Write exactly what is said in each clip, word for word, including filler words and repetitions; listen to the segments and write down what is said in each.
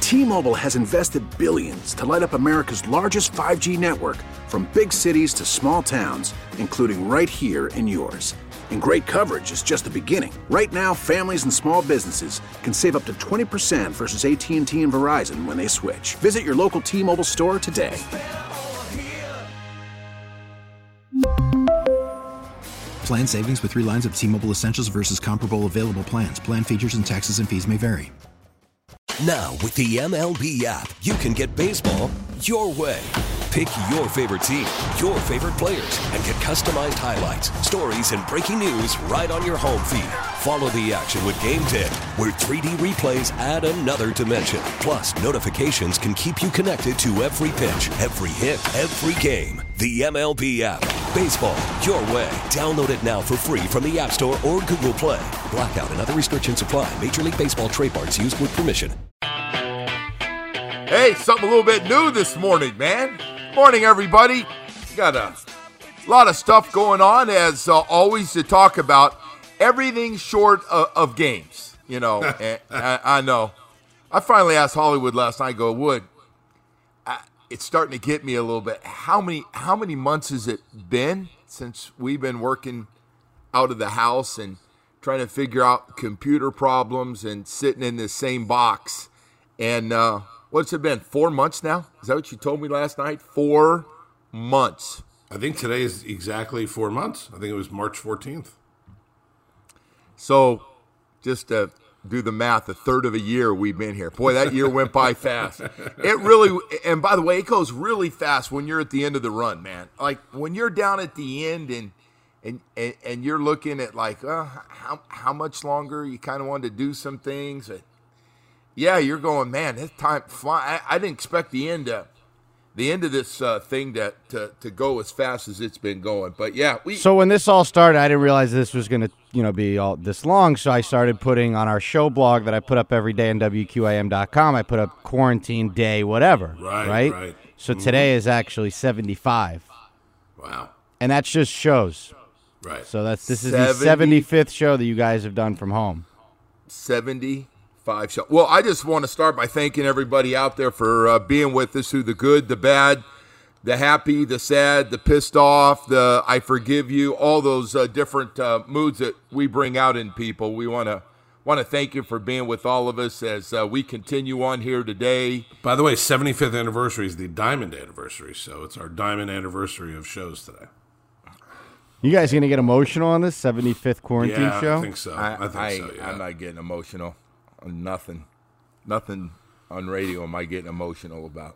T-Mobile has invested billions to light up America's largest five G network, from big cities to small towns, including right here in yours. And great coverage is just the beginning. Right now, families and small businesses can save up to twenty percent versus A T and T and Verizon when they switch. Visit your local T-Mobile store today. Plan savings with three lines of T-Mobile Essentials versus comparable available plans. Plan features and taxes and fees may vary. Now, with the M L B app, you can get baseball your way. Pick your favorite team, your favorite players, and get customized highlights, stories, and breaking news right on your home feed. Follow the action with Game Day, where three D replays add another dimension. Plus, notifications can keep you connected to every pitch, every hit, every game. The M L B app. Baseball your way. Download it now for free from the App Store or Google Play. Blackout and other restrictions apply. Major League Baseball trademarks used with permission. Hey, something a little bit new this morning, man. Morning, everybody. Got a lot of stuff going on, as uh, always, to talk about. Everything short of, of games, you know. and I, I know. I finally asked Hollywood last night, I go, Wood, I, it's starting to get me a little bit. How many how many months has it been since we've been working out of the house and trying to figure out computer problems and sitting in this same box? And uh, what's it been, four months now? Is that what you told me last night? Four months. I think today is exactly four months. I think it was March fourteenth. So just to do the math, a third of a year we've been here. Boy, that year went by fast. It really, and by the way, it goes really fast when you're at the end of the run, man. Like when you're down at the end and and and, and you're looking at like, uh, how how much longer? You kind of wanted to do some things. But yeah, you're going, man, this time fly. I, I didn't expect the end to, the end of this uh, thing to, to to go as fast as it's been going. But yeah, we. So when this all started, I didn't realize this was going to, you know, be all this long. So I started putting on our show blog that I put up every day on W Q A M dot com. I put up quarantine day, whatever. Right. Right. right. So mm-hmm. today is actually seventy-five. Wow. And that's just shows. Right. So that's this is seventy the seventy-fifth show that you guys have done from home. seventy-five show. Well, I just want to start by thanking everybody out there for uh, being with us, through the good, the bad, the happy, the sad, the pissed off, the I forgive you, all those uh, different uh, moods that we bring out in people. We want to want to thank you for being with all of us as uh, we continue on here today. By the way, seventy-fifth anniversary is the Diamond anniversary, so it's our Diamond anniversary of shows today. You guys going to get emotional on this seventy-fifth quarantine yeah, show? I think so. I, I think I, so, yeah. I'm not getting emotional on nothing. Nothing on radio am I getting emotional about.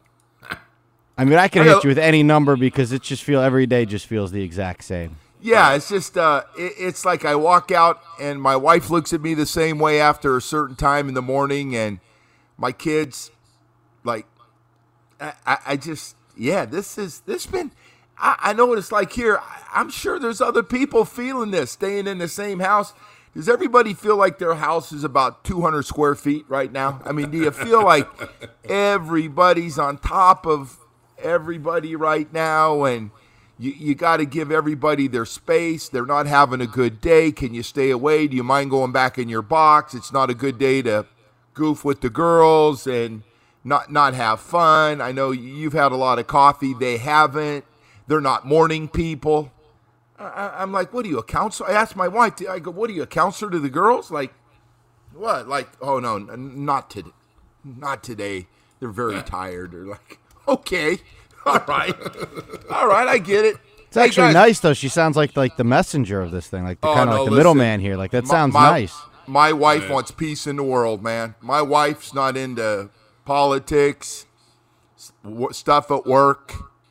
I mean, I can I hit got- you with any number because it just feel every day just feels the exact same. Yeah, it's just uh, it, it's like I walk out and my wife looks at me the same way after a certain time in the morning, and my kids, like, I, I, I just yeah, this is this been. I, I know what it's like here. I, I'm sure there's other people feeling this, staying in the same house. Does everybody feel like their house is about two hundred square feet right now? I mean, do you feel like everybody's on top of everybody right now, and you, you got to give everybody their space? They're not having a good day. Can you stay away? Do you mind going back in your box? It's not a good day to goof with the girls and not not have fun. I know you've had a lot of coffee. They haven't. They're not morning people. I, I'm like, what are you, a counselor? I asked my wife, I go, what are you, a counselor to the girls? Like, what? Like, oh, no, n- not today. Not today. They're very tired. They're like, okay, all right. All right, I get it. It's actually nice, though. She sounds like like the messenger of this thing, like the Oh, kind of no, like the listen. middleman here. Like, that My- sounds my- nice. My wife wants peace in the world, man. My wife's not into politics, s- w- stuff at work.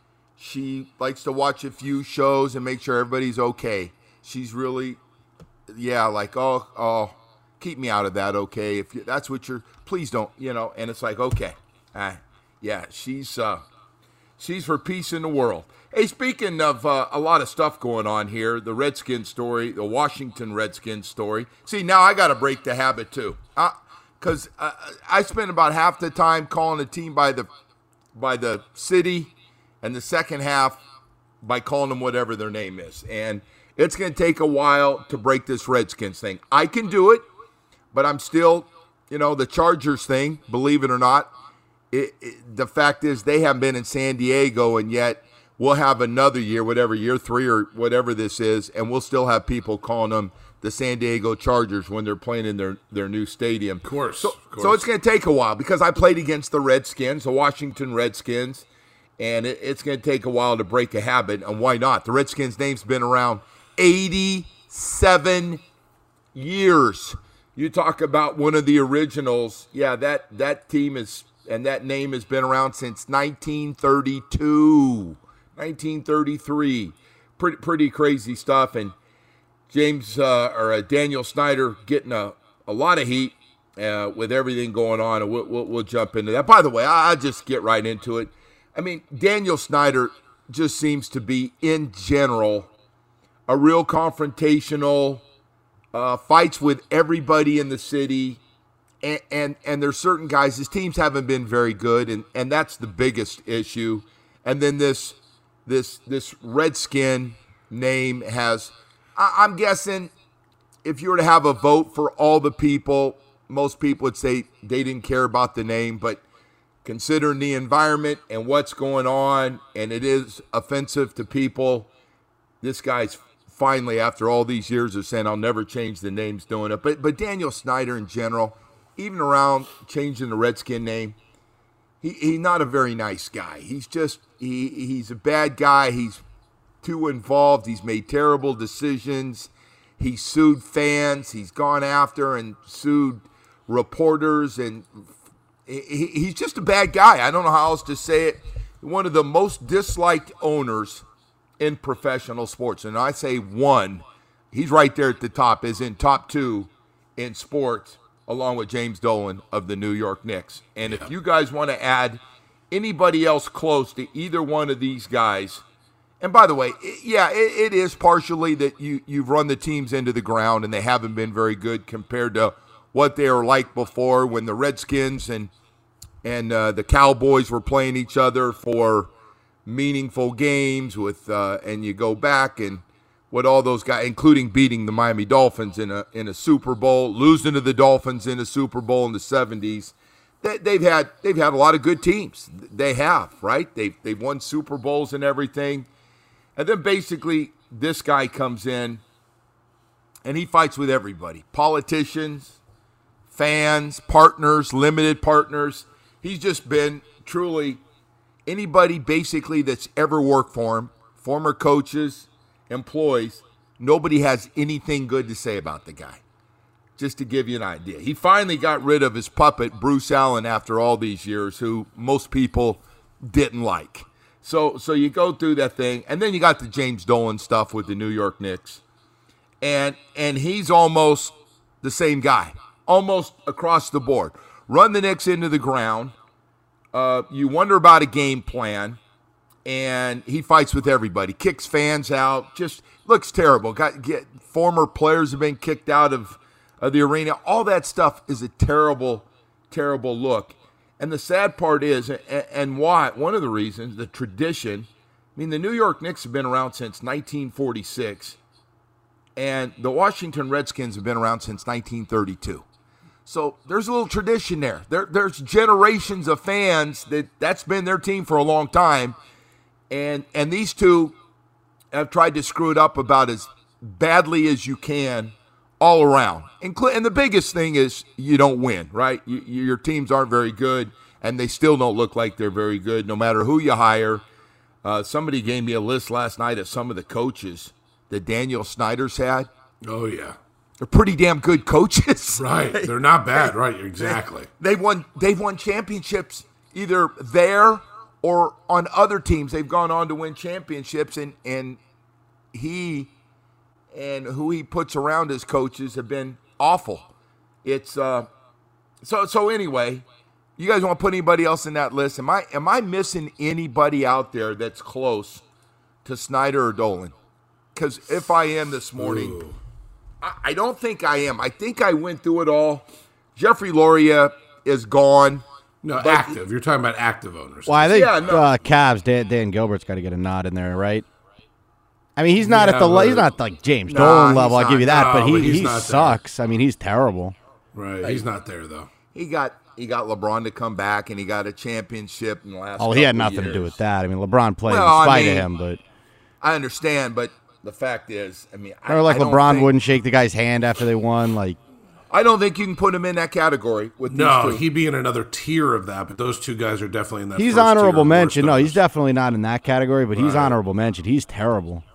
She likes to watch a few shows and make sure everybody's okay. She's really, yeah, like, oh, oh, keep me out of that, okay? If you, that's what you're, please don't, you know. And it's like, okay, uh, yeah, she's uh, she's for peace in the world. Hey, speaking of uh, a lot of stuff going on here, the Redskins story, the Washington Redskins story. See, now I got to break the habit too, because uh, uh, I spend about half the time calling a team by the by the city, and the second half by calling them whatever their name is. And it's going to take a while to break this Redskins thing. I can do it, but I'm still, you know, the Chargers thing, believe it or not. it, it, the fact is they haven't been in San Diego, and yet we'll have another year, whatever, year three or whatever this is, and we'll still have people calling them the San Diego Chargers when they're playing in their, their new stadium. Of course. So, of course. so it's going to take a while because I played against the Redskins, the Washington Redskins, and it, it's going to take a while to break a habit, and why not? The Redskins' name's been around eighty-seven years. You talk about one of the originals. Yeah, that, that team is, and that name has been around since nineteen thirty-two, nineteen thirty-three. Pretty, pretty crazy stuff, and James uh, or uh, Daniel Snyder getting a, a lot of heat uh, with everything going on, and we'll, we'll, we'll jump into that. By the way, I'll just get right into it. I mean, Daniel Snyder just seems to be, in general, a real confrontational, uh, fights with everybody in the city, and, and, and there's certain guys, his teams haven't been very good, and, and that's the biggest issue. And then this this this Redskin name has, I, I'm guessing, if you were to have a vote for all the people, most people would say they didn't care about the name, but considering the environment and what's going on, and it is offensive to people, this guy's finally, after all these years of saying, I'll never change the names, doing it. But but Daniel Snyder in general, even around changing the Redskin name, he, he's not a very nice guy. He's just, he he's a bad guy. He's too involved. He's made terrible decisions. He sued fans. He's gone after and sued reporters, and he, he's just a bad guy. I don't know how else to say it. One of the most disliked owners in professional sports. And I say one, he's right there at the top, is in top two in sports, along with James Dolan of the New York Knicks. And yeah. if you guys want to add anybody else close to either one of these guys, and by the way, it, yeah, it, it is partially that you, you've run the teams into the ground and they haven't been very good compared to what they were like before when the Redskins and and uh, the Cowboys were playing each other for meaningful games with, uh, and you go back and what all those guys, including beating the Miami Dolphins in a in a Super Bowl, losing to the Dolphins in a Super Bowl in the seventies. They, they've had they've had a lot of good teams. They have, right? They've they've won Super Bowls and everything. And then basically this guy comes in and he fights with everybody, politicians, fans, partners, limited partners. He's just been truly anybody basically that's ever worked for him, former coaches, employees, nobody has anything good to say about the guy, just to give you an idea. He finally got rid of his puppet, Bruce Allen, after all these years, who most people didn't like. So so you go through that thing, and then you got the James Dolan stuff with the New York Knicks. And and he's almost the same guy, almost across the board. Run the Knicks into the ground. Uh, you wonder about a game plan, and he fights with everybody, kicks fans out, just looks terrible. Got get former players have been kicked out of, of the arena. All that stuff is a terrible, terrible look. And the sad part is, and, and why, one of the reasons, the tradition, I mean, the New York Knicks have been around since nineteen forty-six, and the Washington Redskins have been around since nineteen thirty-two. So there's a little tradition there. there. There's generations of fans that that's been their team for a long time. And and these two have tried to screw it up about as badly as you can all around. And the biggest thing is you don't win, right? You, your teams aren't very good, and they still don't look like they're very good no matter who you hire. Uh, somebody gave me a list last night of some of the coaches that Daniel Snyder's had. Oh, yeah. They're pretty damn good coaches. Right. They're not bad. Right. Exactly. They, they've won, they've won championships either there or on other teams. They've gone on to win championships, and, and he and who he puts around his coaches have been awful. It's uh, so so anyway. You guys want to put anybody else in that list? Am I am I missing anybody out there that's close to Snyder or Dolan? Because if I am this morning, I, I don't think I am. I think I went through it all. Jeffrey Loria is gone. No, active. You're talking about active owners. Well, I think yeah, no. uh, Cavs, Dan, Dan Gilbert's got to get a nod in there, right? I mean, he's not yeah, at the he's not like James nah, Dolan level. I'll give you that, no, but he, but he sucks. There. I mean, he's terrible. Right, he's not there though. He got he got LeBron to come back, and he got a championship in the last. Oh, he had couple nothing years. to do with that. I mean, LeBron played Well, in spite I mean, of him, but I understand, but the fact is, I mean, I, or like I don't LeBron think, wouldn't shake the guy's hand after they won. Like, I don't think you can put him in that category with No, these two. he'd be in another tier of that, but those two guys are definitely in that. he's first tier honorable of mention. worst No, of he's us. definitely not in that category, but he's Right. honorable mention. He's terrible.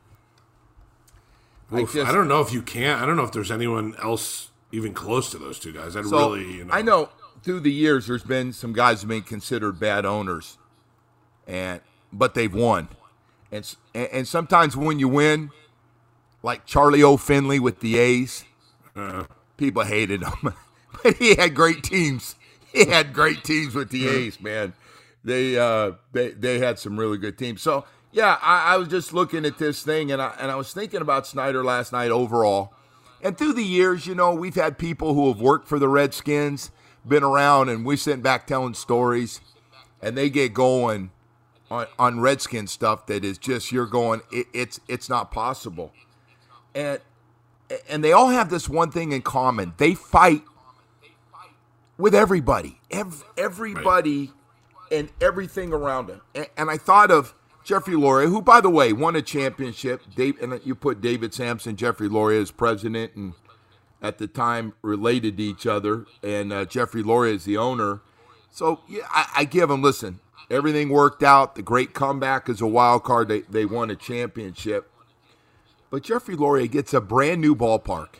I Oof, just- I don't know if you can. I don't know if there's anyone else even close to those two guys. I'd So, really, you know. I know through the years there's been some guys who've been considered bad owners, and but they've won, and s- and, and sometimes when you win, like Charlie O. Finley with the A's, Uh, people hated him, but he had great teams. He had great teams with the A's, man. They uh they they had some really good teams. So yeah, I, I was just looking at this thing, and I and I was thinking about Snyder last night overall. And through the years, you know, we've had people who have worked for the Redskins, been around, and we're sitting back telling stories, and they get going on, on Redskin stuff that is just, you're going, it, it's it's not possible. And and they all have this one thing in common. They fight with everybody. Ev- everybody and everything around them. And, and I thought of Jeffrey Loria, who, by the way, won a championship. Dave, and you put David Sampson, Jeffrey Loria as president, and at the time related to each other. And uh, Jeffrey Loria is the owner. So yeah, I, I give him, listen, everything worked out. The great comeback is a wild card. They, they won a championship. But Jeffrey Loria gets a brand new ballpark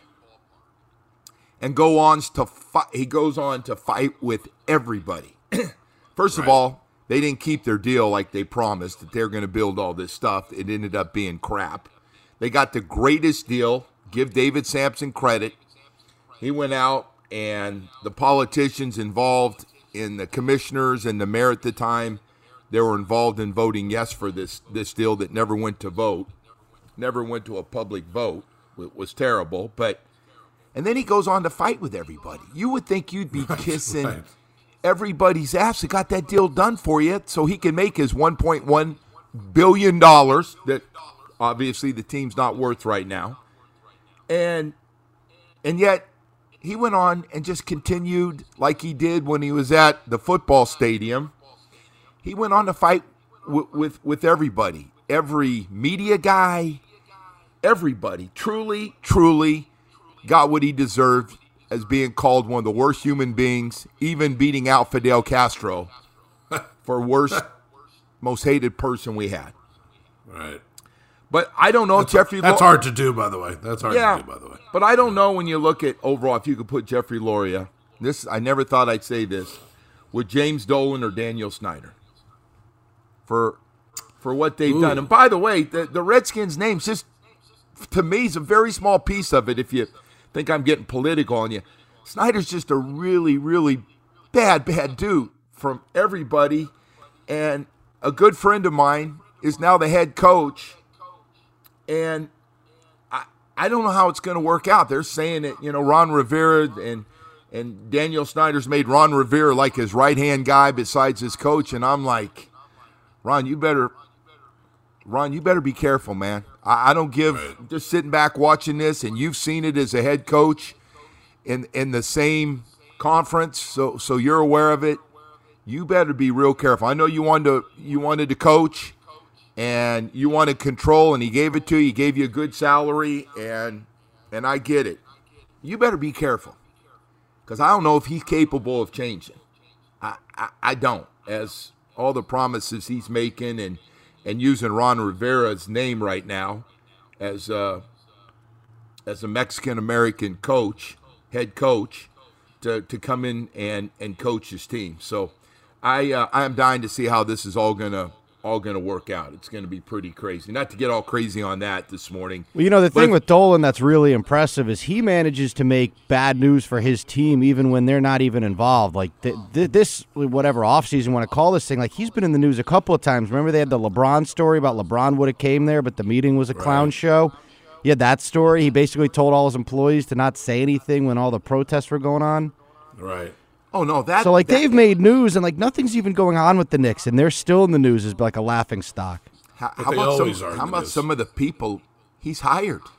and go on to fight. He goes on to fight with everybody. First of Right. all, they didn't keep their deal like they promised that they're going to build all this stuff. It ended up being crap. They got the greatest deal. Give David Sampson credit. He went out, and the politicians involved in the commissioners and the mayor at the time, they were involved in voting yes for this this deal that never went to vote. Never went to a public vote. It was terrible. But and then he goes on to fight with everybody. You would think you'd be kissing right. everybody's ass that got that deal done for you so he can make his one point one billion dollars that obviously the team's not worth right now. And and yet he went on and just continued like he did when he was at the football stadium. He went on to fight with with, with everybody. Every media guy, everybody truly, truly got what he deserved as being called one of the worst human beings, even beating out Fidel Castro for worst, most hated person we had. right. But I don't know if Jeffrey That's Lo- hard to do, by the way. That's hard yeah, to do, by the way. but I don't know when you look at overall if you could put Jeffrey Loria, this I never thought I'd say this, with James Dolan or Daniel Snyder for for what they've Ooh. done. And by the way, the, the Redskins names just to me is a very small piece of it. If you think I'm getting political on you, Snyder's just a really, really bad, bad dude from everybody. And a good friend of mine is now the head coach. And I I don't know how it's going to work out. They're saying that, you know, Ron Rivera and and Daniel Snyder's made Ron Rivera like his right-hand guy besides his coach. And I'm like, Ron, you better Ron, you better be careful, man. I, I don't give Right. just sitting back watching this, and you've seen it as a head coach in in the same conference, so so you're aware of it. You better be real careful. I know you wanted to you wanted to coach, and you wanted control, and he gave it to you. He gave you a good salary, and and I get it. You better be careful, because I don't know if he's capable of changing. I, I I don't. As all the promises he's making, and and using Ron Rivera's name right now as a, as a Mexican-American coach, head coach, to, to come in and, and coach his team. So I uh, I am dying to see how this is all gonna all gonna work out. It's gonna be pretty crazy. Not to get all crazy on that this morning. Well, you know, the But thing if- with Dolan that's really impressive is he manages to make bad news for his team even when they're not even involved. Like th- th- this, whatever offseason want to call this thing, like he's been in the news a couple of times. Remember they had the LeBron story about LeBron would have came there, but the meeting was a clown Right. show. He had that story. He basically told all his employees to not say anything when all the protests were going on. Right. Oh no, that So, like, that- they've made news, and, like, nothing's even going on with the Knicks, and they're still in the news as, like, a laughing stock. How, But how they about always some? are in How the about news. some of the people he's hired?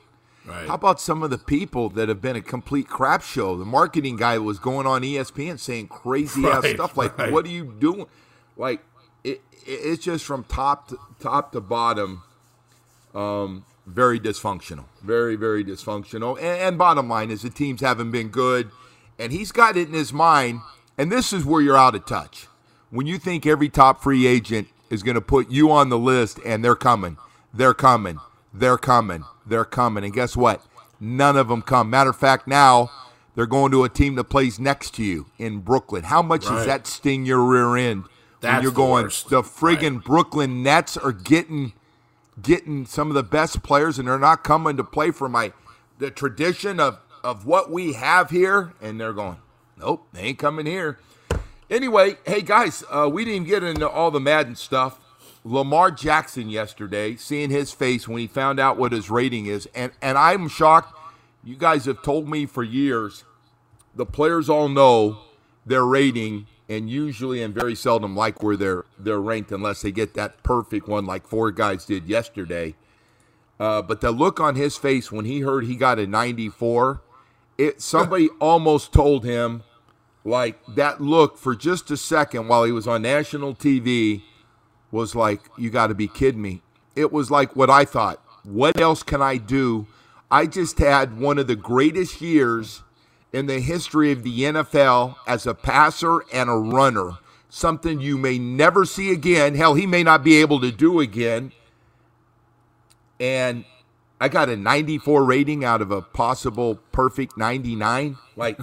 Right. How about some of the people that have been a complete crap show? The marketing guy was going on E S P N saying crazy ass Right, stuff like, right. "What are you doing?" Like it, it, it's just from top to, top to bottom, um, very dysfunctional, very very dysfunctional. And, and bottom line is the teams haven't been good, and he's got it in his mind. And this is where you're out of touch. When you think every top free agent is going to put you on the list, and they're coming, they're coming, they're coming, they're coming. And guess what? None of them come. Matter of fact, now they're going to a team that plays next to you in Brooklyn. How much Right. does that sting your rear end when That's you're the going, worst. the friggin' Right. Brooklyn Nets are getting getting some of the best players, and they're not coming to play for my the tradition of, of what we have here, and they're going, nope, they ain't coming here. Anyway, hey, guys, uh, we didn't get into all the Madden stuff. Lamar Jackson yesterday, seeing his face when he found out what his rating is, and, and I'm shocked. You guys have told me for years the players all know their rating and usually and very seldom like where they're, they're ranked unless they get that perfect one like four guys did yesterday. Uh, but the look on his face when he heard he got a ninety-four, it somebody almost told him, like, that look for just a second while he was on national T V was like, you got to be kidding me. It was like what I thought. What else can I do? I just had one of the greatest years in the history of the N F L as a passer and a runner, something you may never see again. Hell, he may not be able to do again. And I got a ninety-four rating out of a possible perfect ninety-nine. Like,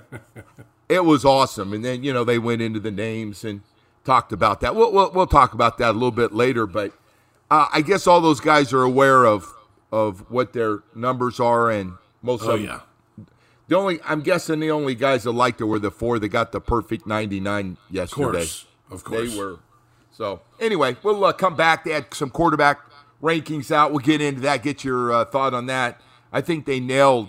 it was awesome. And then, you know, they went into the names and talked about that. We'll, we'll, we'll talk about that a little bit later. But uh, I guess all those guys are aware of of what their numbers are. And most Oh, of them. yeah. The only, I'm guessing the only guys that liked it were the four that got the perfect ninety-nine Of yesterday. course. Of course. They were. So, anyway, we'll uh, come back. They had some quarterback rankings out. We'll get into that, get your uh, thought on that. I think they nailed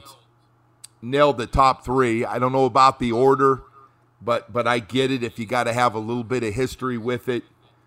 nailed the top three. I don't know about the order, but but I get it if you got to have a little bit of history with it.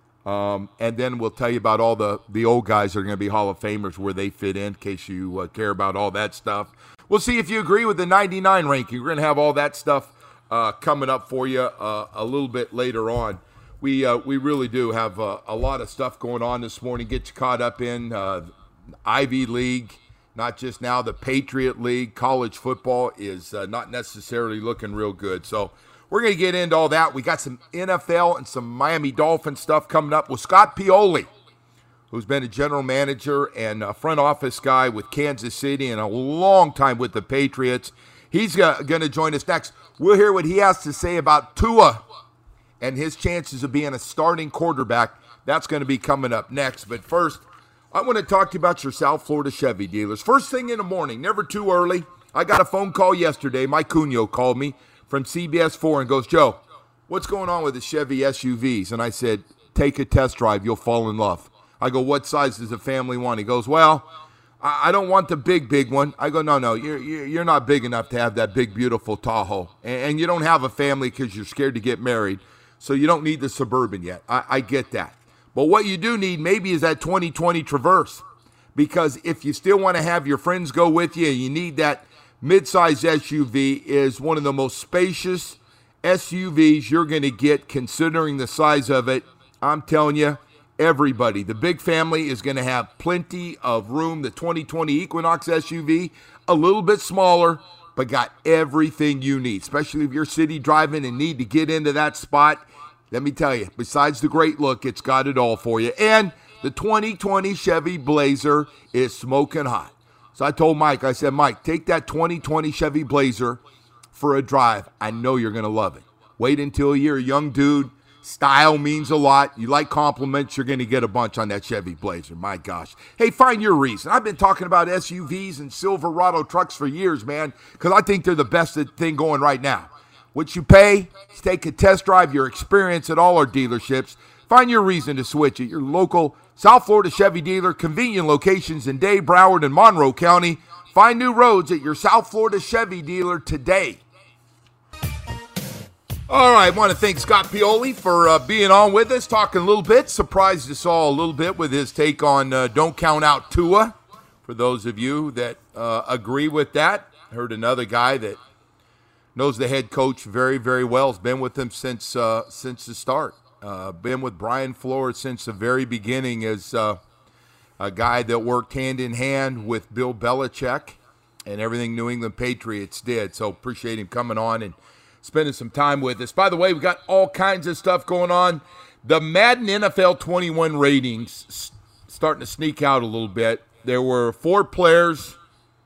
Um, and then we'll tell you about all the, the old guys that are going to be Hall of Famers, where they fit in, in case you uh, care about all that stuff. We'll see if you agree with the ninety-nine ranking. We're going to have all that stuff uh, coming up for you uh, a little bit later on. We uh, we really do have uh, a lot of stuff going on this morning. Get you caught up in uh, Ivy League, not just now the Patriot League. College football is uh, not necessarily looking real good. So we're going to get into all that. We got some N F L and some Miami Dolphins stuff coming up with Scott Pioli, who's been a general manager and a front office guy with Kansas City and a long time with the Patriots. He's uh, going to join us next. We'll hear what he has to say about Tua and his chances of being a starting quarterback. That's going to be coming up next. But first, I want to talk to you about your South Florida Chevy dealers. First thing in the morning, never too early. I got a phone call yesterday. Mike Cunio called me from C B S four and goes, Joe, what's going on with the Chevy S U Vs? And I said, take a test drive. You'll fall in love. I go, what size does the family want? He goes, well, I don't want the big, big one. I go, no, no, you're you're not big enough to have that big, beautiful Tahoe. And you don't have a family because you're scared to get married. So you don't need the Suburban yet. I, I get that. But what you do need maybe is that twenty twenty Traverse. Because if you still want to have your friends go with you, you need that midsize S U V. Is one of the most spacious S U Vs you're going to get, considering the size of it. I'm telling you, everybody, the big family is going to have plenty of room. The twenty twenty Equinox S U V, a little bit smaller, but got everything you need, especially if you're city driving and need to get into that spot. Let me tell you, besides the great look, it's got it all for you. And the twenty twenty Chevy Blazer is smoking hot. So I told Mike, I said, Mike, take that twenty twenty Chevy Blazer for a drive. I know you're going to love it. Wait until you're a young dude. Style means a lot. You like compliments, you're going to get a bunch on that Chevy Blazer. My gosh. Hey, find your reason. I've been talking about S U Vs and Silverado trucks for years, man, because I think they're the best thing going right now. What you pay, take a test drive, your experience at all our dealerships. Find your reason to switch at your local South Florida Chevy dealer, convenient locations in Dade, Broward, and Monroe County. Find new roads at your South Florida Chevy dealer today. All right, I want to thank Scott Pioli for uh, being on with us, talking a little bit. Surprised us all a little bit with his take on uh, don't count out Tua For those of you that uh, agree with that, heard another guy that knows the head coach very, very well. Has been with him since uh, since the start. Uh, been with Brian Flores since the very beginning as uh, a guy that worked hand in hand with Bill Belichick and everything New England Patriots did. So appreciate him coming on and spending some time with us. By the way, we got all kinds of stuff going on. The Madden N F L twenty-one ratings starting to sneak out a little bit. There were four players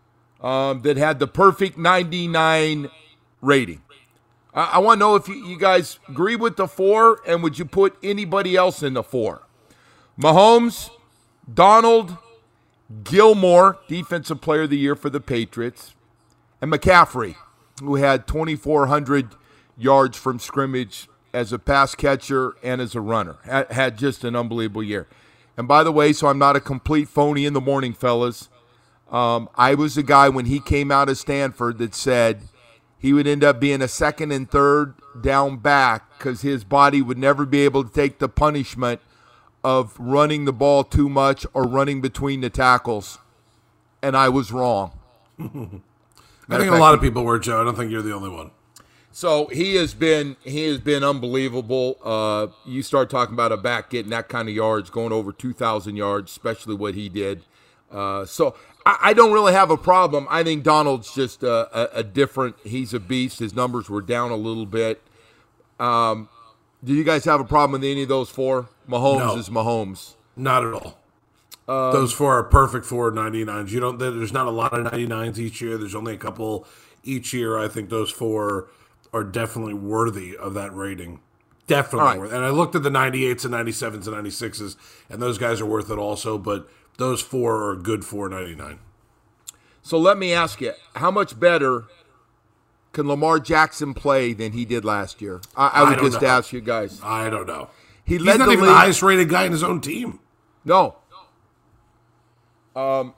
um, that had the perfect ninety-nine rating. I, I want to know if you, you guys agree with the four, and would you put anybody else in the four? Mahomes, Donald, Gilmore, Defensive Player of the Year for the Patriots, and McCaffrey, who had twenty-four hundred yards from scrimmage as a pass catcher and as a runner. Had, had just an unbelievable year. And by the way, so I'm not a complete phony in the morning, fellas, um, I was the guy when he came out of Stanford that said he would end up being a second and third down back because his body would never be able to take the punishment of running the ball too much or running between the tackles. And I was wrong. I think a lot of people were, Joe. I don't think you're the only one. So he has been he has been unbelievable. Uh, you start talking about a back getting that kind of yards, going over two thousand yards, especially what he did. Uh, so I, I don't really have a problem. I think Donald's just a, a, a different – he's a beast. His numbers were down a little bit. Um, do you guys have a problem with any of those four? Mahomes No. is Mahomes. Not at all. Um, Those four are perfect for ninety-nines. You don't. There's not a lot of ninety-nines each year. There's only a couple each year. I think those four are definitely worthy of that rating. Definitely All right. worth. And I looked at the ninety-eights and ninety-sevens and ninety-sixes, and those guys are worth it also. But those four are good for ninety-nine. So let me ask you, how much better can Lamar Jackson play than he did last year? I, I would I don't just know. ask you guys. I don't know. He He's led not the even league. the highest rated guy in his own team. No. Um,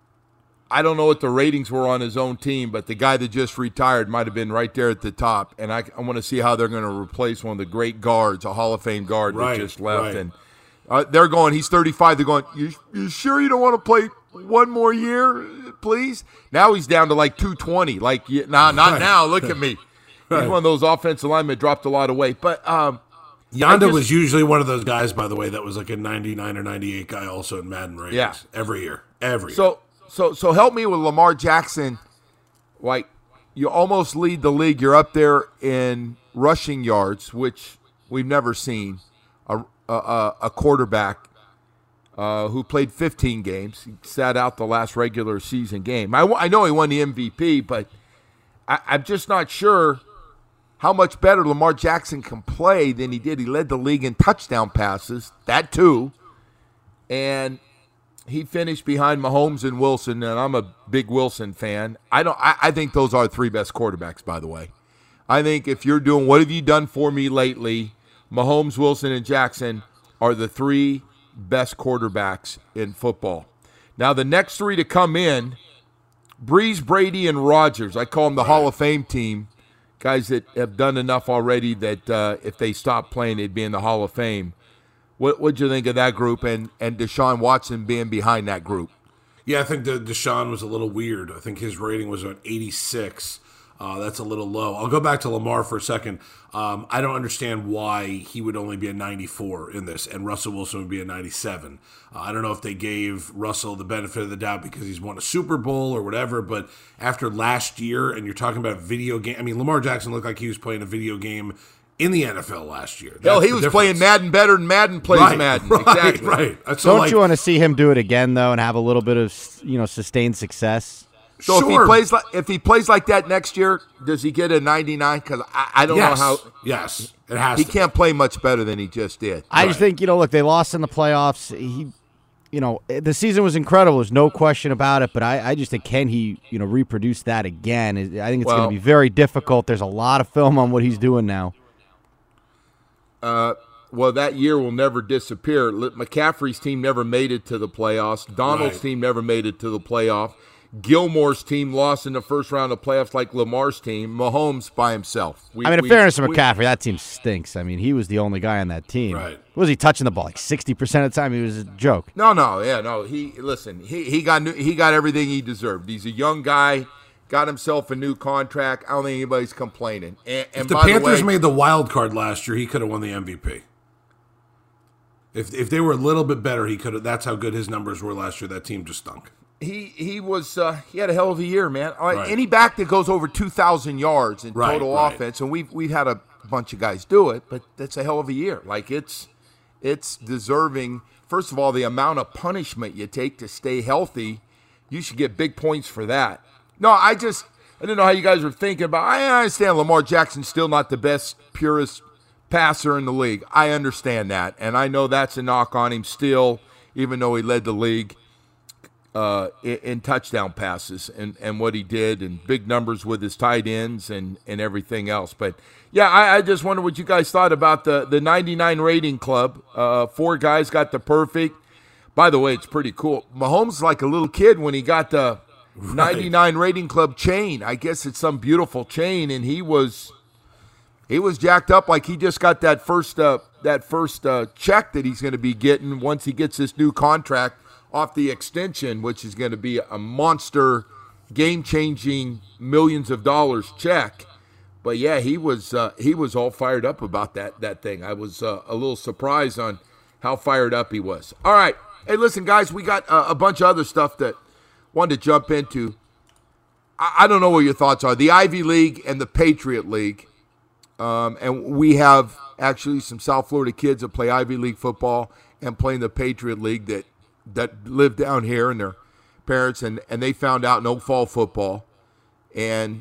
I don't know what the ratings were on his own team, but the guy that just retired might have been right there at the top. And I, I want to see how they're going to replace one of the great guards, a Hall of Fame guard Right, that just left. right. And uh, they're going, he's thirty-five. They're going, you, you sure you don't want to play one more year, please? Now he's down to like two twenty. Like, yeah, nah, not Right. now. Look at me. Right. He's one of those offensive linemen that dropped a lot of weight. But um, Yonda just- was usually one of those guys, by the way, that was like a ninety-nine or ninety-eight guy also in Madden ratings. Yeah. Every year. Every year. So, so, so help me with Lamar Jackson. Like, you almost lead the league. You're up there in rushing yards, which we've never seen. A a, a quarterback uh, who played fifteen games. He sat out the last regular season game. I, I know he won the M V P, but I, I'm just not sure how much better Lamar Jackson can play than he did. He led the league in touchdown passes, that too, and he finished behind Mahomes and Wilson, and I'm a big Wilson fan. I don't. I, I think those are three best quarterbacks, by the way. I think if you're doing what have you done for me lately, Mahomes, Wilson, and Jackson are the three best quarterbacks in football. Now, the next three to come in, Breeze, Brady, and Rodgers. I call them the Hall of Fame team. Guys that have done enough already that uh, if they stopped playing, they'd be in the Hall of Fame. What what'd you think of that group and, and Deshaun Watson being behind that group? Yeah, I think the Deshaun was a little weird. I think his rating was at eighty-six. Uh, that's a little low. I'll go back to Lamar for a second. Um, I don't understand why he would only be a ninety-four in this, and Russell Wilson would be a ninety-seven. Uh, I don't know if they gave Russell the benefit of the doubt because he's won a Super Bowl or whatever, but after last year, and you're talking about video game, I mean, Lamar Jackson looked like he was playing a video game in the N F L last year. Hell, That's he the was difference. playing Madden better than Madden plays right, Madden. Right, Exactly. right. So Don't like, you want to see him do it again though, and have a little bit of you know sustained success? So if Sure. he plays like if he plays like that next year, does he get a ninety-nine? Because I, I don't yes, know how yes, it has he to. can't play much better than he just did. I just Right. think you know, look, they lost in the playoffs. He, you know, the season was incredible. There's no question about it. But I, I just think can he, you know, reproduce that again? I think it's Well- going to be very difficult. There's a lot of film on what he's doing now. Uh, well, that year will never disappear. Li- McCaffrey's team never made it to the playoffs. Donald's Right. team never made it to the playoff. Gilmore's team lost in the first round of playoffs like Lamar's team. Mahomes by himself. We, I mean, in we, fairness to we, McCaffrey, that team stinks. I mean, he was the only guy on that team. Right. Was he touching the ball like sixty percent of the time? He was a joke. No, no, yeah, no. He listen. He he got new, he got everything he deserved. He's a young guy. Got himself a new contract. I don't think anybody's complaining. And, and if the by Panthers the way, made the wild card last year, he could have won the M V P. If if they were a little bit better, he could have. That's how good his numbers were last year. That team just stunk. He he was uh, he had a hell of a year, man. All right, Right. Any back that goes over two thousand yards in Right, total right. offense, and we've we've had a bunch of guys do it, but that's a hell of a year. Like it's it's deserving. First of all, the amount of punishment you take to stay healthy, you should get big points for that. No, I just I didn't know how you guys were thinking about. I understand Lamar Jackson's still not the best, purest passer in the league. I understand that, and I know that's a knock on him still, even though he led the league. Uh, in, in touchdown passes and, and what he did and big numbers with his tight ends and, and everything else. But, yeah, I, I just wonder what you guys thought about the, the ninety-nine rating club. Uh, four guys got the perfect. By the way, it's pretty cool. Mahomes is like a little kid when he got the right. ninety-nine rating club chain. I guess it's some beautiful chain, and he was he was jacked up like he just got that first, uh, that first uh, check that he's going to be getting once he gets this new contract off the extension, which is going to be a monster, game-changing, millions of dollars check. But yeah, he was uh, he was all fired up about that that thing. I was uh, a little surprised on how fired up he was. All right, hey, listen, guys, we got uh, a bunch of other stuff that wanted to jump into. I, I don't know what your thoughts are. The Ivy League and the Patriot League, um, and we have actually some South Florida kids that play Ivy League football and play in the Patriot League that. that live down here and their parents, and, and they found out no fall football. And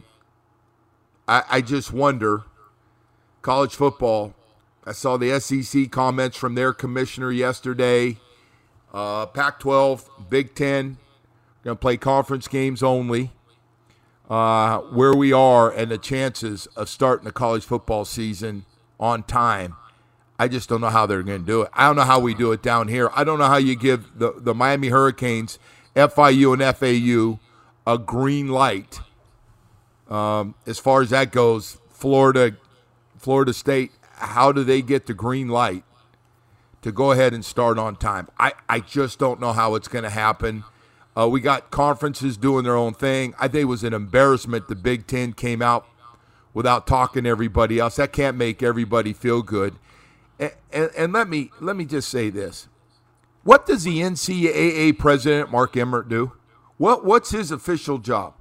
I, I just wonder, college football, I saw the S E C comments from their commissioner yesterday. Uh, Pac twelve, Big Ten, going to play conference games only. Uh, where we are and the chances of starting the college football season on time, I just don't know how they're going to do it. I don't know how we do it down here. I don't know how you give the, the Miami Hurricanes, F I U and F A U, a green light. Um, as far as that goes, Florida, Florida State, how do they get the green light to go ahead and start on time? I, I just don't know how it's going to happen. Uh, we got conferences doing their own thing. I think it was an embarrassment the Big Ten came out without talking to everybody else. That can't make everybody feel good. And, and, and let me let me just say this. What does the N C double A president, Mark Emmert, do? What What's his official job?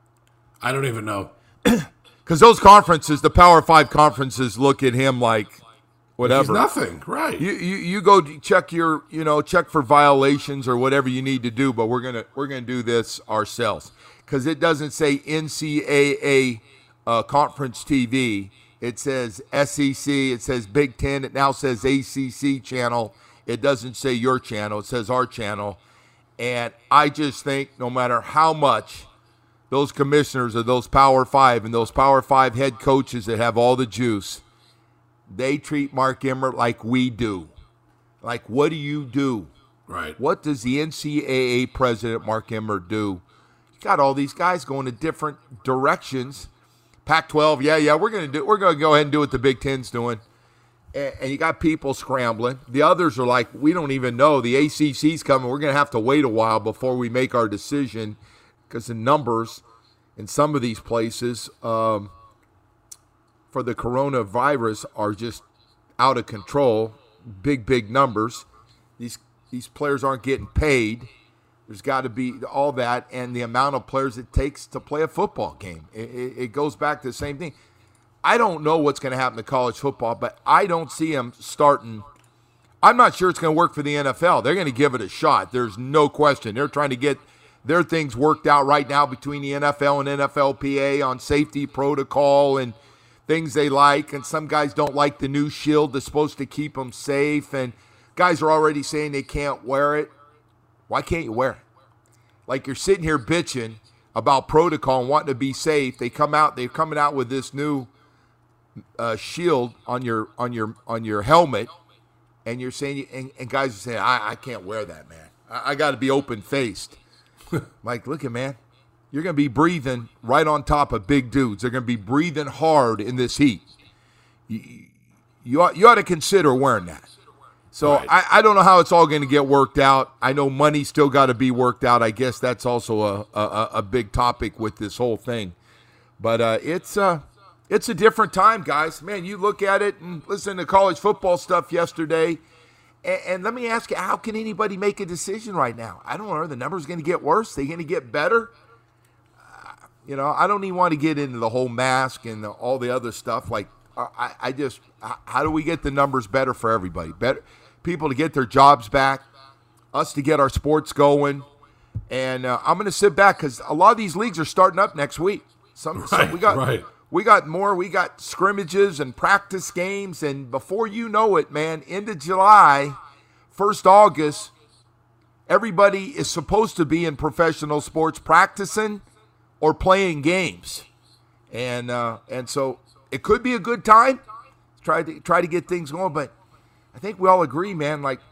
I don't even know. Because those conferences, the Power Five conferences, look at him like whatever. He's nothing, right? You, you you go check your you know check for violations or whatever you need to do, but we're gonna we're gonna do this ourselves because it doesn't say N C double A uh, conference T V. It says S E C. It says Big Ten. It now says A C C channel. It doesn't say your channel. It says our channel. And I just think no matter how much those commissioners of those Power Five and those Power Five head coaches that have all the juice, they treat Mark Emmert like we do. Like, what do you do? Right. What does the N C double A president, Mark Emmert, do? You got all these guys going in different directions. Pac twelve, yeah, yeah, we're gonna do. We're gonna go ahead and do what the Big Ten's doing, and, and you got people scrambling. The others are like, we don't even know. The A C C's coming. We're gonna have to wait a while before we make our decision because the numbers in some of these places um, for the coronavirus are just out of control. Big, big numbers. These these players aren't getting paid. There's got to be all that, and the amount of players it takes to play a football game. It, it, it goes back to the same thing. I don't know what's going to happen to college football, but I don't see them starting. I'm not sure it's going to work for the N F L. They're going to give it a shot. There's no question. They're trying to get their things worked out right now between the N F L and N F L P A on safety protocol and things they like. And some guys don't like the new shield that's supposed to keep them safe. And guys are already saying they can't wear it. Why can't you wear it? Like you're sitting here bitching about protocol and wanting to be safe. They come out, they're coming out with this new uh, shield on your on your on your helmet, and you're saying, and, and guys are saying, I, I can't wear that, man. I, I got to be open faced. Like, look at man, you're going to be breathing right on top of big dudes. They're going to be breathing hard in this heat. You, you, ought, you ought to consider wearing that. So right. I, I don't know how it's all going to get worked out. I know money's still got to be worked out. I guess that's also a, a, a big topic with this whole thing. But uh, it's, uh, it's a different time, guys. Man, you look at it and listen to college football stuff yesterday. And, and let me ask you, how can anybody make a decision right now? I don't know. Are the numbers going to get worse? Are they going to get better? Uh, you know, I don't even want to get into the whole mask and the, all the other stuff. Like, uh, I, I just, how do we get the numbers better for everybody? Better people to get their jobs back, us to get our sports going. And uh, I'm going to sit back because a lot of these leagues are starting up next week. Some, right, some we got right. we got more. We got scrimmages and practice games, and before you know it, man, end of July, first August, everybody is supposed to be in professional sports practicing or playing games, and uh, and so it could be a good time. Try to try to get things going, but I think we all agree, man. Like,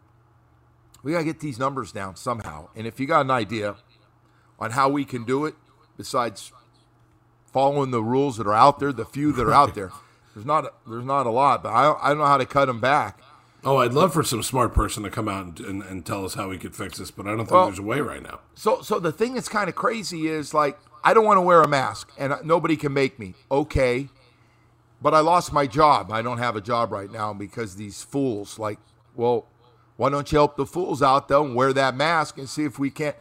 we gotta get these numbers down somehow. And if you got an idea on how we can do it, besides following the rules that are out there, the few that are out there, there's not a, there's not a lot, but I I don't know how to cut them back. Oh, I'd love for some smart person to come out and, and, and tell us how we could fix this, but I don't think well, there's a way right now. So so the thing that's kind of crazy is, like, I don't want to wear a mask, and nobody can make me. Okay. But I lost my job. I don't have a job right now because these fools, like, well, why don't you help the fools out, though, and wear that mask and see if we can't.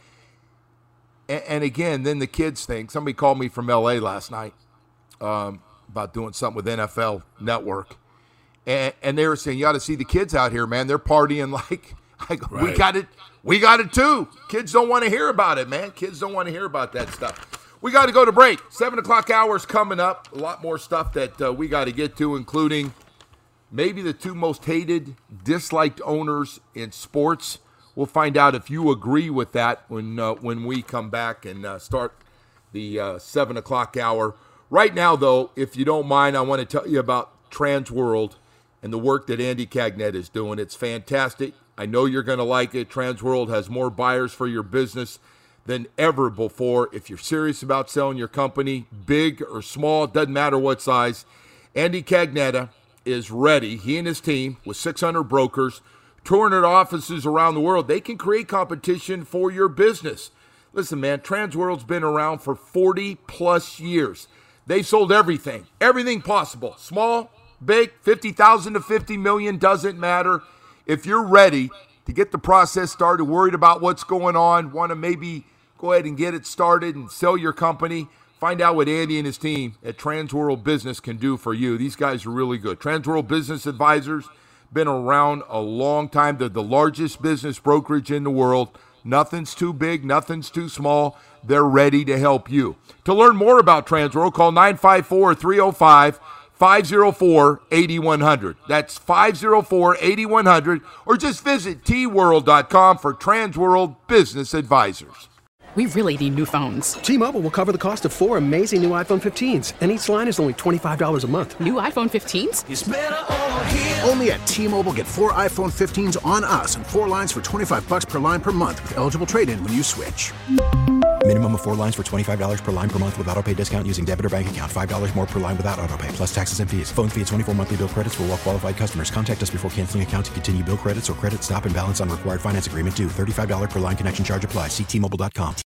And, and again, then the kids think. Somebody called me from L A last night um, about doing something with N F L Network. And, and they were saying, you ought to see the kids out here, man. They're partying like, I go, right. we got it. We got it, too. Kids don't want to hear about it, man. Kids don't want to hear about that stuff. We got to go to break. Seven o'clock hour is coming up. A lot more stuff that uh, we got to get to, including maybe the two most hated, disliked owners in sports. We'll find out if you agree with that when uh, when we come back and uh, start the uh, seven o'clock hour. Right now, though, if you don't mind, I want to tell you about Transworld and the work that Andy Cagnette is doing. It's fantastic. I know you're going to like it. Transworld has more buyers for your business than ever before. If you're serious about selling your company, big or small, doesn't matter what size, Andy Cagnetta is ready. He and his team, with six hundred brokers, two hundred offices around the world, they can create competition for your business. Listen, man, Transworld's been around for forty plus years. They've sold everything, everything possible. Small, big, fifty thousand to fifty million, doesn't matter. If you're ready to get the process started, worried about what's going on, want to maybe go ahead and get it started and sell your company, find out what Andy and his team at Transworld Business can do for you. These guys are really good. Transworld Business Advisors, been around a long time. They're the largest business brokerage in the world. Nothing's too big, nothing's too small. They're ready to help you. To learn more about Transworld, call nine five four, three oh five, five oh four, eight one hundred. That's five oh four, eight one hundred, or just visit t world dot com for Transworld Business Advisors. We really need new phones. T-Mobile will cover the cost of four amazing new iPhone fifteens, and each line is only twenty-five dollars a month. New iPhone fifteens? It's better over here. Only at T-Mobile, get four iPhone fifteens on us and four lines for twenty-five dollars per line per month with eligible trade-in when you switch. Minimum of four lines for twenty-five dollars per line per month with autopay discount using debit or bank account. five dollars more per line without autopay, plus taxes and fees. Phone fee at twenty-four monthly bill credits for well-qualified customers. Contact us before canceling account to continue bill credits or credit stop and balance on required finance agreement due. thirty-five dollars per line connection charge applies. See T Mobile dot com.